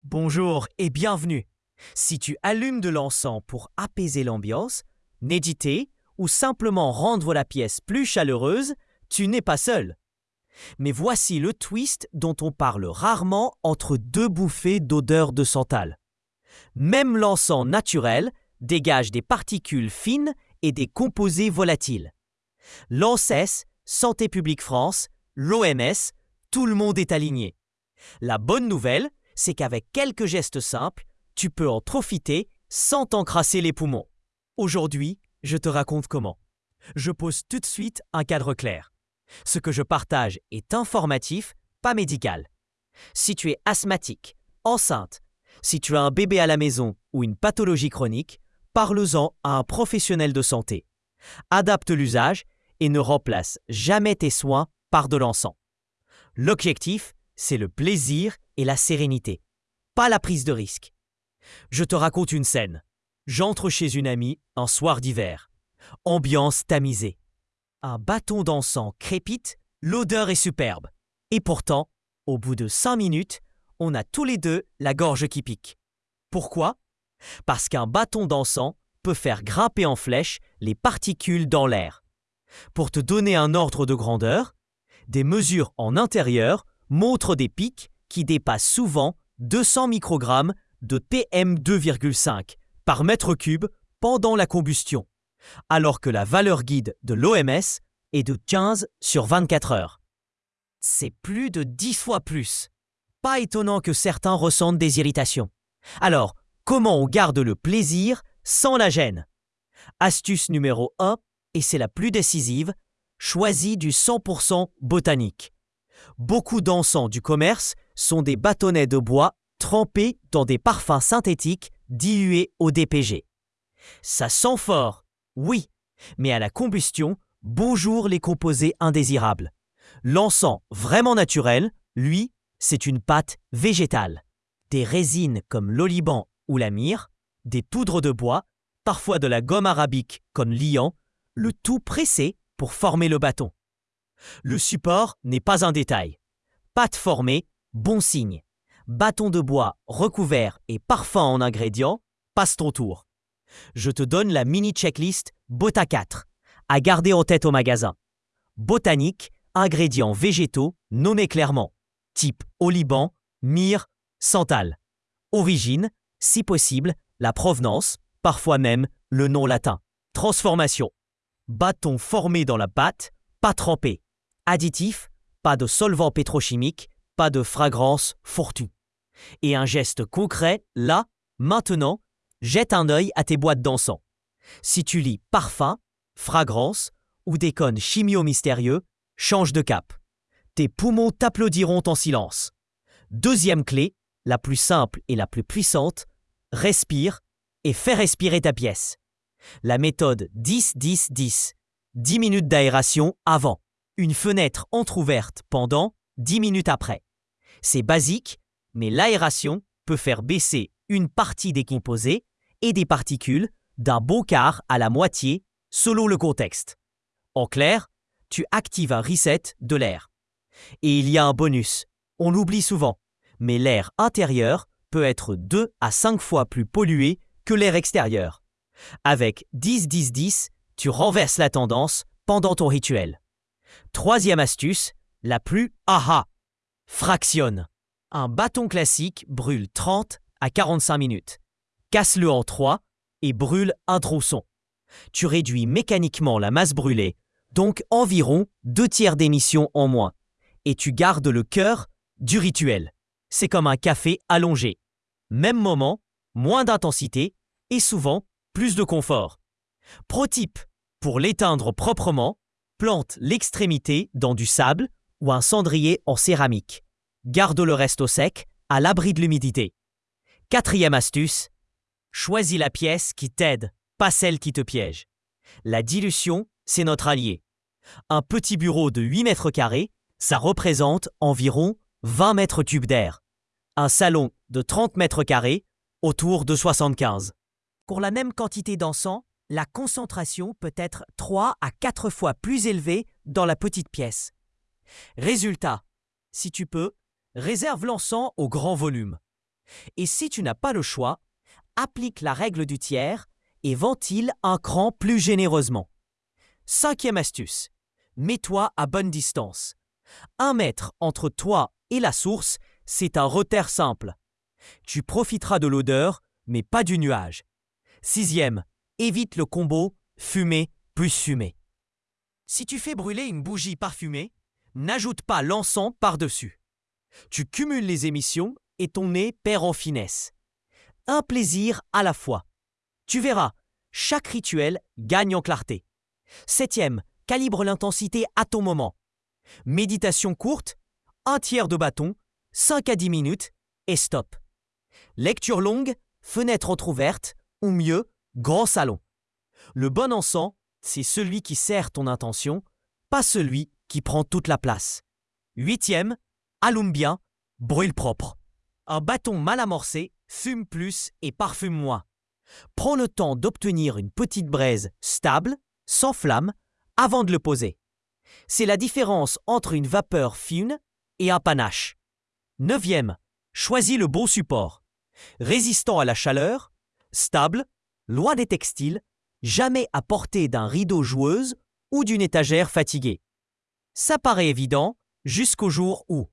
Bonjour et bienvenue. Si tu allumes de l'encens pour apaiser l'ambiance, méditer ou simplement rendre la pièce plus chaleureuse, tu n'es pas seul. Mais voici le twist dont on parle rarement entre deux bouffées d'odeur de santal. Même l'encens naturel dégage des particules fines et des composés volatiles. L'ANSES, Santé publique France, l'OMS, tout le monde est aligné. La bonne nouvelle, c'est qu'avec quelques gestes simples, tu peux en profiter sans t'encrasser les poumons. Aujourd'hui, je te raconte comment. Je pose tout de suite un cadre clair. Ce que je partage est informatif, pas médical. Si tu es asthmatique, enceinte, si tu as un bébé à la maison ou une pathologie chronique, parle-en à un professionnel de santé. Adapte l'usage et ne remplace jamais tes soins par de l'encens. L'objectif, c'est le plaisir et la sérénité, pas la prise de risque. Je te raconte une scène. J'entre chez une amie un soir d'hiver. Ambiance tamisée. Un bâton d'encens crépite, l'odeur est superbe. Et pourtant, au bout de 5 minutes, on a tous les deux la gorge qui pique. Pourquoi? Parce qu'un bâton d'encens peut faire grimper en flèche les particules dans l'air. Pour te donner un ordre de grandeur, des mesures en intérieur montrent des pics qui dépassent souvent 200 microgrammes de PM2,5 par mètre cube pendant la combustion, alors que la valeur guide de l'OMS est de 15 sur 24 heures. C'est plus de 10 fois plus. Pas étonnant que certains ressentent des irritations. Alors, comment on garde le plaisir sans la gêne? Astuce numéro 1, et c'est la plus décisive, choisis du 100% botanique. Beaucoup d'encens du commerce sont des bâtonnets de bois trempés dans des parfums synthétiques dilués au DPG. Ça sent fort, oui, mais à la combustion, bonjour les composés indésirables. L'encens vraiment naturel, lui, c'est une pâte végétale. Des résines comme l'oliban ou la myrrhe, des poudres de bois, parfois de la gomme arabique comme liant, le tout pressé pour former le bâton. Le support n'est pas un détail. Pâte formée, bon signe. Bâton de bois recouvert et parfum en ingrédients, passe ton tour. Je te donne la mini checklist Bota 4, à garder en tête au magasin. Botanique, ingrédients végétaux nommés clairement, type oliban, myrrhe, santal. Origine, si possible, la provenance, parfois même le nom latin. Transformation. Bâton formé dans la pâte, pas trempé. Additif, pas de solvant pétrochimique, pas de fragrance fourre-tout. Et un geste concret, là, maintenant, jette un œil à tes boîtes d'encens. Si tu lis parfum, fragrance ou déconnes chimio-mystérieux, change de cap. Tes poumons t'applaudiront en silence. Deuxième clé, la plus simple et la plus puissante, respire et fais respirer ta pièce. La méthode 10-10-10. 10 minutes d'aération avant. Une fenêtre entrouverte pendant 10 minutes après. C'est basique, mais l'aération peut faire baisser une partie des composés et des particules d'un bon quart à la moitié selon le contexte. En clair, tu actives un reset de l'air. Et il y a un bonus, on l'oublie souvent, mais l'air intérieur peut être 2 à 5 fois plus pollué que l'air extérieur. Avec 10-10-10, tu renverses la tendance pendant ton rituel. Troisième astuce, la plus aha. Fractionne. Un bâton classique brûle 30 à 45 minutes. Casse-le en 3 et brûle un tronçon. Tu réduis mécaniquement la masse brûlée, donc environ 2/3 d'émissions en moins. Et tu gardes le cœur du rituel. C'est comme un café allongé. Même moment, moins d'intensité et souvent plus de confort. Pro tip, pour l'éteindre proprement, plante l'extrémité dans du sable ou un cendrier en céramique. Garde le reste au sec, à l'abri de l'humidité. Quatrième astuce, choisis la pièce qui t'aide, pas celle qui te piège. La dilution, c'est notre allié. Un petit bureau de 8 mètres carrés, ça représente environ 20 mètres cubes d'air. Un salon de 30 mètres carrés, autour de 75. Pour la même quantité d'encens, la concentration peut être 3 à 4 fois plus élevée dans la petite pièce. Résultat, si tu peux, réserve l'encens au grand volume. Et si tu n'as pas le choix, applique la règle du tiers et ventile un cran plus généreusement. 5e astuce. Mets-toi à bonne distance. 1 mètre entre toi et la source, c'est un repère simple. Tu profiteras de l'odeur, mais pas du nuage. 6e. Évite le combo fumée plus fumée. Si tu fais brûler une bougie parfumée, n'ajoute pas l'encens par-dessus. Tu cumules les émissions et ton nez perd en finesse. Un plaisir à la fois. Tu verras, chaque rituel gagne en clarté. 7e, calibre l'intensité à ton moment. Méditation courte, 1/3 de bâton, 5 à 10 minutes et stop. Lecture longue, fenêtre entrouverte ou mieux, grand salon. Le bon encens, c'est celui qui sert ton intention, pas celui qui prend toute la place. 8e, allume bien, brûle propre. Un bâton mal amorcé fume plus et parfume moins. Prends le temps d'obtenir une petite braise stable, sans flamme, avant de le poser. C'est la différence entre une vapeur fine et un panache. 9e, choisis le bon support. Résistant à la chaleur, stable, loin des textiles, jamais à portée d'un rideau joueuse ou d'une étagère fatiguée. Ça paraît évident jusqu'au jour où.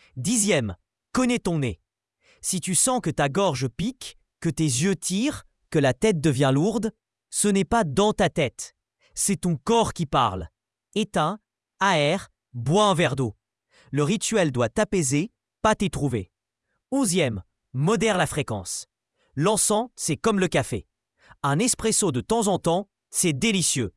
10e, connais ton nez. Si tu sens que ta gorge pique, que tes yeux tirent, que la tête devient lourde, ce n'est pas dans ta tête. C'est ton corps qui parle. Éteins, aère, bois un verre d'eau. Le rituel doit t'apaiser, pas t'étrouver. 11e, modère la fréquence. L'encens, c'est comme le café. Un espresso de temps en temps, c'est délicieux.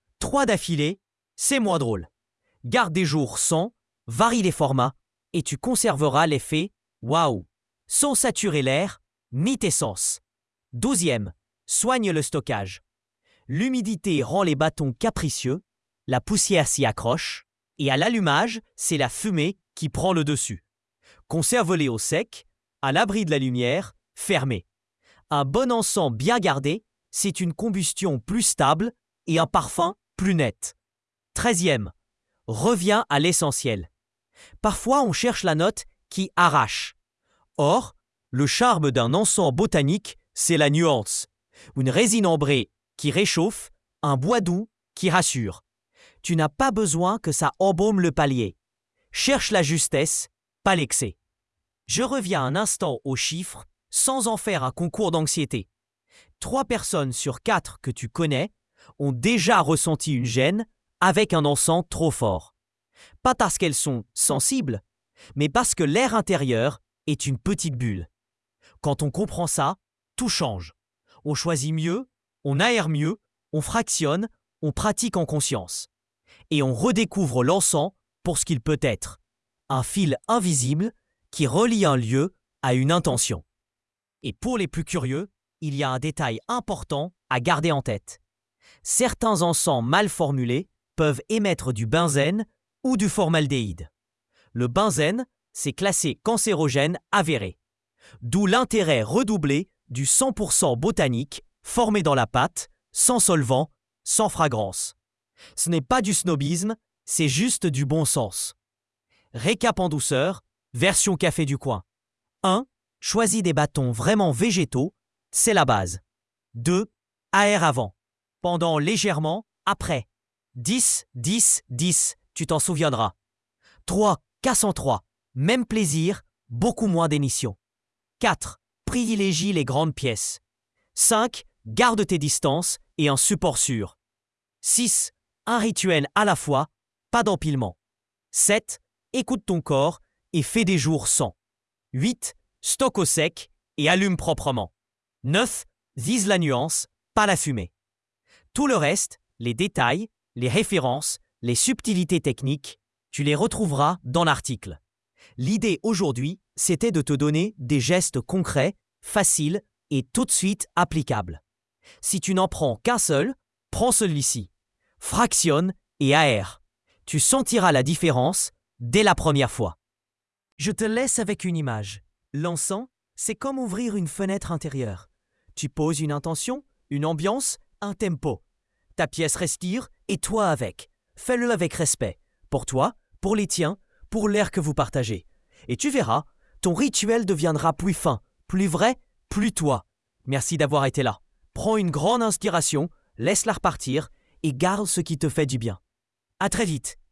3 d'affilée, c'est moins drôle. Garde des jours sans, varie les formats, et tu conserveras l'effet « waouh » sans saturer l'air ni tes sens. 12e, soigne le stockage. L'humidité rend les bâtons capricieux, la poussière s'y accroche, et à l'allumage, c'est la fumée qui prend le dessus. Conserve-les au sec, à l'abri de la lumière, fermés. Un bon encens bien gardé, c'est une combustion plus stable et un parfum plus net. 13e, reviens à l'essentiel. Parfois, on cherche la note qui arrache. Or, le charme d'un encens botanique, c'est la nuance. Une résine ambrée qui réchauffe, un bois doux qui rassure. Tu n'as pas besoin que ça embaume le palier. Cherche la justesse, pas l'excès. Je reviens un instant aux chiffres sans en faire un concours d'anxiété. 3 personnes sur 4 que tu connais ont déjà ressenti une gêne avec un encens trop fort. Pas parce qu'elles sont sensibles, mais parce que l'air intérieur est une petite bulle. Quand on comprend ça, tout change. On choisit mieux, on aère mieux, on fractionne, on pratique en conscience. Et on redécouvre l'encens pour ce qu'il peut être. Un fil invisible qui relie un lieu à une intention. Et pour les plus curieux, il y a un détail important à garder en tête. Certains encens mal formulés peuvent émettre du benzène ou du formaldéhyde. Le benzène, c'est classé cancérogène avéré. D'où l'intérêt redoublé du 100% botanique formé dans la pâte, sans solvant, sans fragrance. Ce n'est pas du snobisme, c'est juste du bon sens. Récap en douceur, version café du coin. 1. Choisis des bâtons vraiment végétaux, c'est la base. 2. Aère avant. Pendant légèrement, après. 10, 10, 10, tu t'en souviendras. 3. Casse en 3. Même plaisir, beaucoup moins d'émission. 4. Privilégie les grandes pièces. 5. Garde tes distances et un support sûr. 6. Un rituel à la fois, pas d'empilement. 7. Écoute ton corps et fais des jours sans. 8. Stocke au sec et allume proprement. 9. Vise la nuance, pas la fumée. Tout le reste, les détails, les références, les subtilités techniques, tu les retrouveras dans l'article. L'idée aujourd'hui, c'était de te donner des gestes concrets, faciles et tout de suite applicables. Si tu n'en prends qu'un seul, prends celui-ci. Fractionne et aère. Tu sentiras la différence dès la première fois. Je te laisse avec une image. L'encens, c'est comme ouvrir une fenêtre intérieure. Tu poses une intention, une ambiance, un tempo. Ta pièce respire et toi avec. Fais-le avec respect. Pour toi, pour les tiens, pour l'air que vous partagez. Et tu verras, ton rituel deviendra plus fin, Plus vrai, plus toi. Merci d'avoir été là. Prends une grande inspiration, laisse-la repartir et garde ce qui te fait du bien. À très vite.